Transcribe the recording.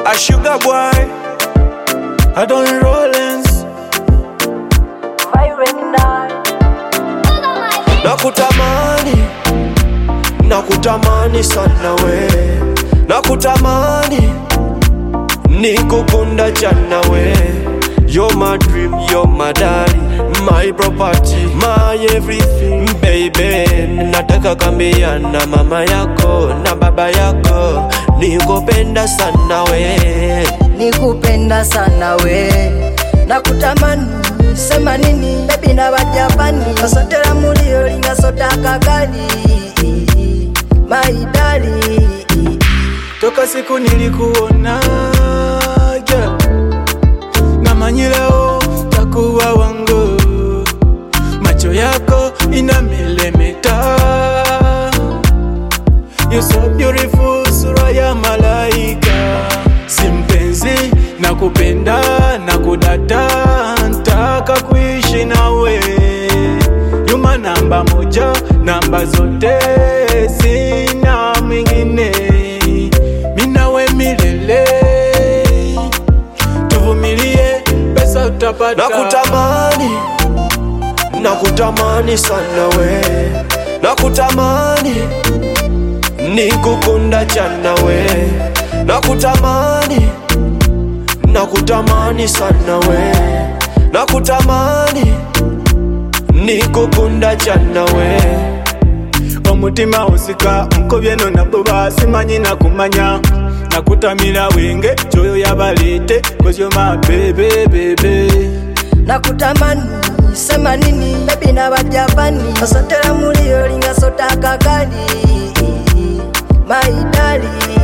A sugar boy, I don't Rollins. Nakutamani, nakutamani sana we. Nakutamani, nikukunda jana we. You're my dream, you're my darling, my property, my everything, baby. Nataka kambia na mama yako na baba yako, nikupenda sana we. Nikupenda sana we. Nakutamani, sema nini, baby na wajapani. Kasotera mulio linga sota kagali, my darling. Toka siku nilikuona, yeah. Namanyileo takuwa wangu. Macho yako inamelemeta. You're so beautiful, sura ya malaika. Simpenzi, nakupenda, nakudata, ntaka kuishi nawe. Yuma namba moja, namba zote, sina mwingine. Minawe milele, tuvumilie, pesa utapata. Nakutamani, nakutamani sana we. Nakutamani, nikukunda jana we. Nakutamani, nakutamani sana we. Nakutamani, nikukunda jana we. Omutima usika nkobyeno nabuba simanyi nakumanya. Nakutamira wenge choyo yabalete, 'cause you're my baby, baby. Nakutamani, sema nini, baby na wajapani. Kasotera mulio linga sota kagali, my darling.